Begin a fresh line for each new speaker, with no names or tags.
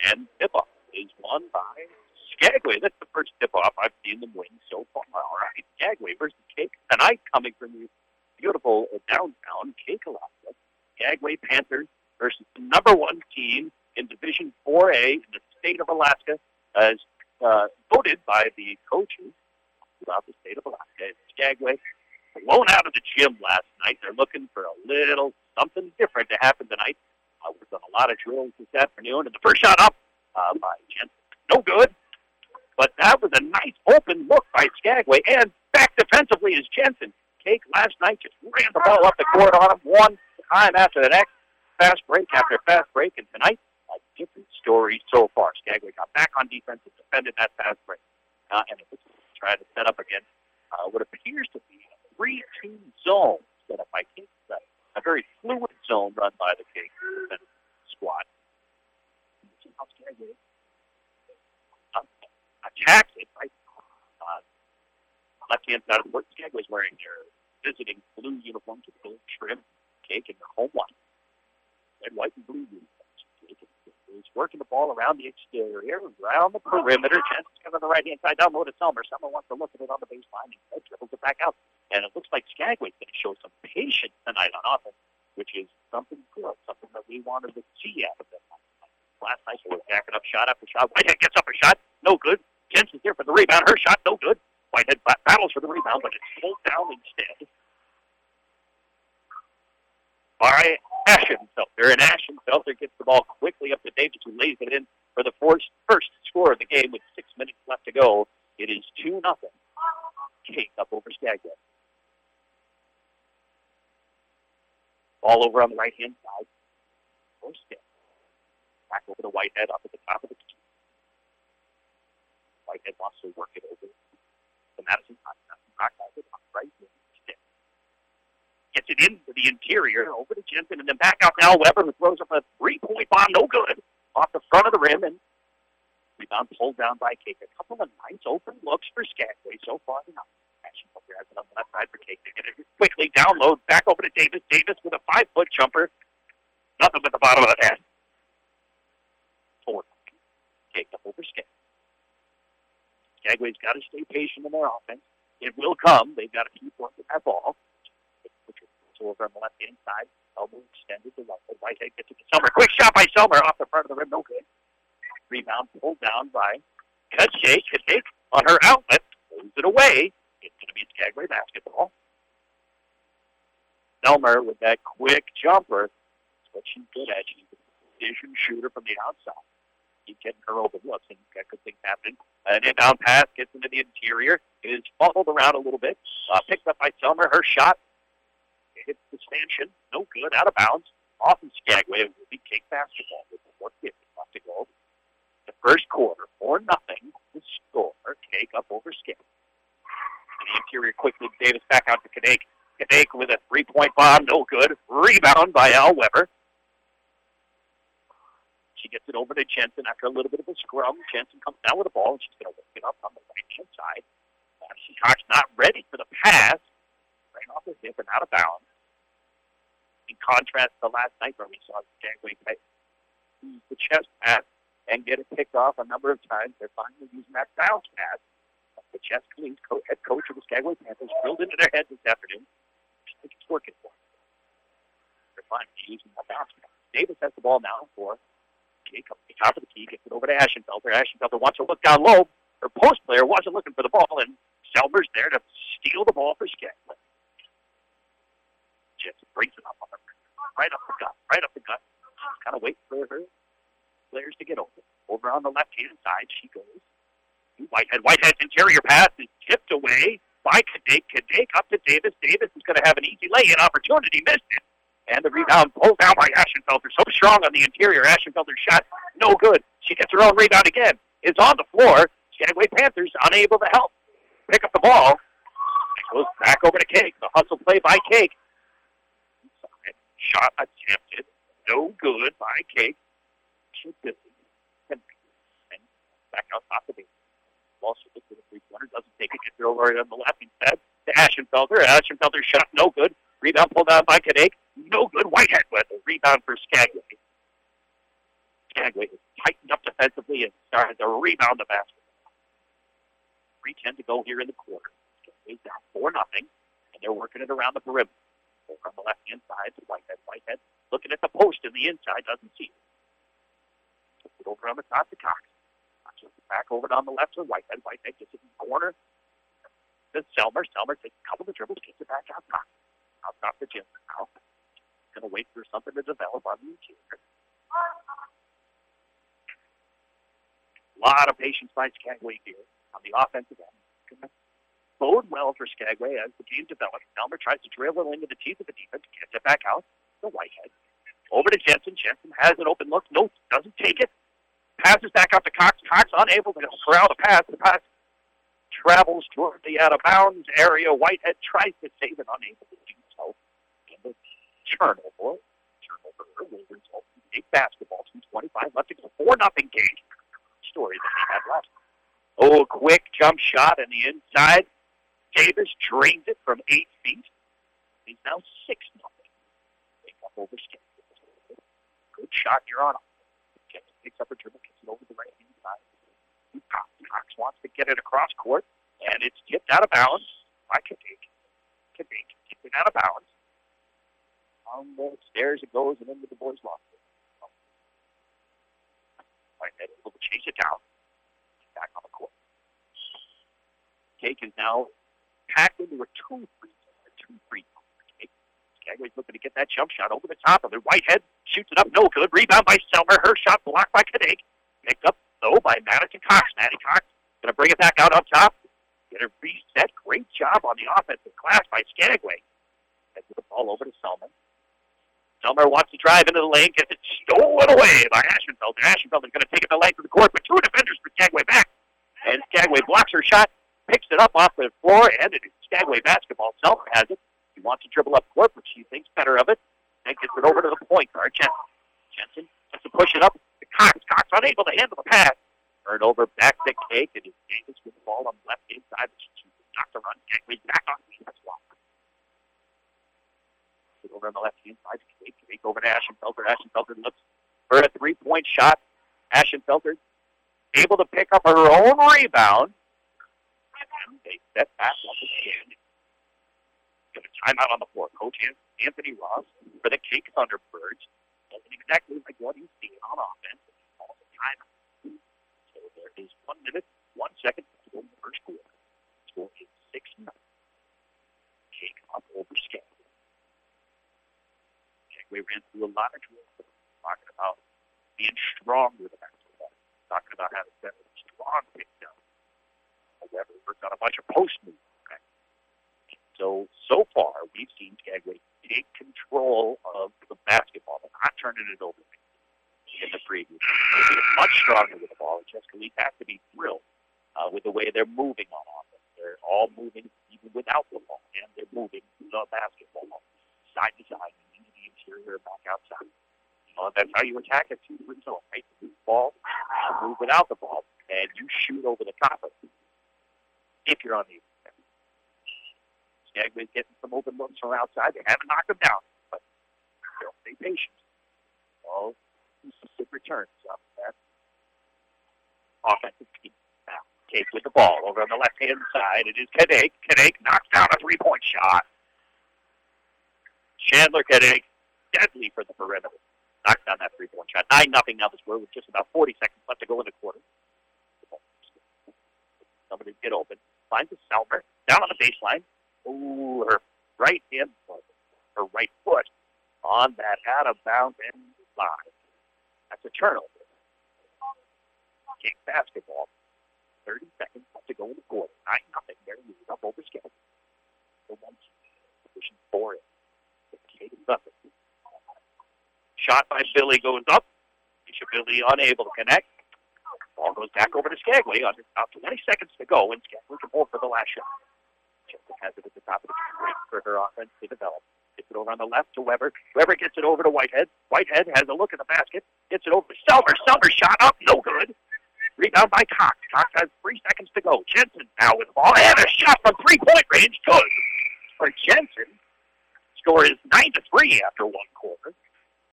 And tip-off is won by Skagway. That's the first tip-off I've seen them win so far. All right, Skagway versus Cake tonight, coming from the beautiful downtown Cake, Alaska. Skagway Panthers versus the number one team in Division 4A in the state of Alaska, as voted by the coaches throughout the state of Alaska. Skagway blown out of the gym last night. They're looking for a little something different to happen tonight. We've done a lot of drills this afternoon, and the first shot up by Jensen. No good, but that was a nice open look by Skagway, and back defensively is Jensen. Cake last night just ran the ball up the court on him one time after the next. Fast break after fast break, and tonight, a different story so far. Skagway got back on defense and defended that fast break. And it was trying to set up against what appears to be a 3-2 zone set up by Cake. A very fluid zone run by the Cake squad. How Skagway attacks it right left-hand side of the court. Skagway's wearing their visiting blue uniforms with gold trim. Cake in their home line. Red, white, and blue uniforms. He's working the ball around the exterior, around the perimeter. Jensen's coming on the right-hand side, down low to Selmer. Selmer wants to look at it on the baseline. He dribbles it back out. And it looks like Skagway's going to show some patience tonight on offense, which is something good, something that we wanted to see out of them. Last night, they were backing up shot after shot. Whitehead gets up a shot. No good. Jensen's here for the rebound. Her shot, no good. Whitehead battles for the rebound, but it's pulled down instead by Ashenfelter. And Ashenfelter gets the ball quickly up to Davis, who lays it in for the first score of the game with 6 minutes left to go. It is 2-0. Cake up over Skagway. Ball over on the right-hand side. First step. Back over to Whitehead up at the top of the key. Whitehead wants to work it over to Madison Cox. Right step. Gets it into the interior, over to Jensen, and then back out to Al Weber, who throws up a three-point bomb, no good, off the front of the rim, and rebound pulled down by Cake. A couple of nice open looks for Skagway so far tonight. Ashenfelter has it on the left side for Cake. They get it quickly, download, back over to Davis. Davis with a 5-foot jumper. Nothing but the bottom of the net. 4. Cake up over Skagway. Skagway's got to stay patient in their offense. It will come. They've got to keep working that ball. So over on the left-hand side, elbow extended to Whitehead. Whitehead gets it to Selmer. Quick shot by Selmer off the front of the rim. No good. Rebound pulled down by Kutchake. Kutchake on her outlet. Moves it away. It's going to be Skagway basketball. Selmer with that quick jumper. That's what she's good at. She's a precision shooter from the outside. Keep getting her open looks, and got good things happening. An inbound pass gets into the interior. It is fumbled around a little bit. Picked up by Selmer. Her shot hits the stanchion. No good. Out of bounds. Off in Skagway. It will be Cake basketball with 4:50 left to go. The first quarter, 4-0. The score. Cake up over Skagway. In the interior quickly. Davis back out to Kadake. Kadake with a 3-point bomb. No good. Rebound by Al Weber. She gets it over to Jensen after a little bit of a scrum. Jensen comes down with the ball, and she's going to work it up on the right-hand side. Madison Cox not ready for the pass. Right off the hip and out of bounds. In contrast to last night where we saw Skagway use the chest pass and get it picked off a number of times, they're finally using that bounce pass. The chest cleans head coach of the Skagway Panthers drilled into their heads this afternoon. I think it's working for them. They're finally using that bounce pass. Davis has the ball now for Cake up the top of the key, gets it over to Ashenfelter. Ashenfelter wants to look down low. Her post player wasn't looking for the ball, and Selmer's there to steal the ball for Skagway. Jensen brings it up on the right up the gut. Kind of wait for her players to get over. Over on the left-hand side, she goes to Whitehead. Whitehead's interior pass is tipped away by Kadake. Kadake up to Davis. Davis is going to have an easy lay-in opportunity. Missed it. And the rebound pulled down by Ashenfelter. So strong on the interior. Ashenfelter's shot, no good. She gets her own rebound again. It's on the floor. Skagway Panthers unable to help pick up the ball. It goes back over to Cake. The hustle play by Cake. Shot attempted. No good by Cake. And back out top of the ball. She looks at the three-pointer. Doesn't take it. Gets it over on the left instead to Ashenfelter. Ashenfelter's shot, no good. Rebound pulled down by Kadake. No good. Whitehead with a rebound for Skagway. Skagway has tightened up the defensively and started to rebound the basket. 3:10 to go here in the quarter. Skagway's down 4-0, and they're working it around the perimeter. Over on the left-hand side to Whitehead. Whitehead looking at the post in the inside, doesn't see it. Puts it over on the top to Cox. Cox puts it back over on the left to Whitehead. Whitehead gets it in the corner. Then Selmer. Selmer takes a couple of dribbles, gets it back out top. Out top to Jensen now. Going to wait for something to develop on the interior. A lot of patience by Skagway here on the offensive end. Bode well for Skagway as the game develops. Selmer tries to dribble into the teeth of the defense, gets it back out to Whitehead. Over to Jensen. Jensen has an open look. No, doesn't take it. Passes back out to Cox. Cox unable to corral the pass. The pass travels toward the out-of-bounds area. Whitehead tries to save it, unable to do so. And the turnover will result in big basketball. 2:25 left to go. 4-0 game. Story that he had left. Oh, quick jump shot in the inside. Davis drains it from 8 feet. He's now 6-0. Pick up over Skagway. Good shot here on him. Jensen picks up a dribble, gets it over the right-hand side. Cox wants to get it across court, and it's tipped out of bounds by Kadek. Kadek tipped it out of bounds. On the stairs it goes and into the boys' locker. Whitehead able to chase it down. Back on the court. Cake is now packed into a 2-3. Skagway's looking to get that jump shot over the top of it. Whitehead shoots it up, no good. Rebound by Selmer. Her shot blocked by Kadek. Picked up, though, by Madison Cox. Maddie Cox going to bring it back out up top. Get it reset. Great job on the offensive glass by Skagway. Gets the ball over to Selmer. Selmer wants to drive into the lane, gets it stolen away by Ashenfelder. Ashenfelder's going to take it the length of the court, but 2 defenders for Skagway back. And Skagway blocks her shot, picks it up off the floor, and it is Skagway basketball. Selmer has it. He wants to dribble up court, but she thinks better of it, and gets it over to the point guard, Jensen. Jensen has to push it up to Cox. Cox unable to handle the pass. Turn over back to Cake. It is Davis with the ball on the left-hand side, but she's not to run. Skagway's back on the defense block. Over on the left-hand side, Cake over to Ashenfelder. Ashenfelder looks for a 3-point shot. Ashenfelder able to pick up her own rebound. And they set back once again. Get a timeout on the floor. Coach Anthony Ross for the Cake Thunderbirds. Doesn't exactly like what he's seeing on offense. He calls a timeout. So there is 1 minute, 1 second to go in the first quarter. Score is 6-0. Cake up over Skagway. We ran through a lot of drills talking about being strong with the basketball, talking about having better strong pickup. However, we've got a bunch of post moves. Okay? So far, we've seen Skagway take control of the basketball, but not turning it over in the preview. They're much stronger with the ball. Jessica Leaf has to be thrilled with the way they're moving on offense. They're all moving even without the ball, and they're moving the basketball side to side. Interior back outside. That's how you attack a 2-3 zone, right? Move the ball, move without the ball, and you shoot over the top of it. If you're on the inside. Skagway's getting some open looks from outside. They haven't knocked them down, but they'll stay patient. Well, some returns up that offensive team. Now, Cake with the ball over on the left-hand side. It is Kadek. Kadek knocks down a 3-point shot. Chandler Kadek. Deadly for the perimeter. Knocked down that 3-point shot. 9-0 now the score with just about 40 seconds left to go in the quarter. Somebody get open. Finds a Selmer. Down on the baseline. Ooh, her right foot on that out-of-bounds end line. That's a turnover. King basketball. 30 seconds left to go in the quarter. 9-0. They're moving up over Skagway. The one position 4 in. Nothing. Shot by Billy goes up. Billy unable to connect. Ball goes back over to Skagway. Under about 20 seconds to go, and Skagway can hold for the last shot. Jensen has it at the top of the key, waiting for her offense to develop. Gets it over on the left to Weber. Weber gets it over to Whitehead. Whitehead has a look at the basket. Gets it over to Selmer. Selmer shot up. No good. Rebound by Cox. Cox has 3 seconds to go. Jensen now with the ball. And a shot from 3-point range. Good for Jensen. Score is 9-3 after 1 quarter.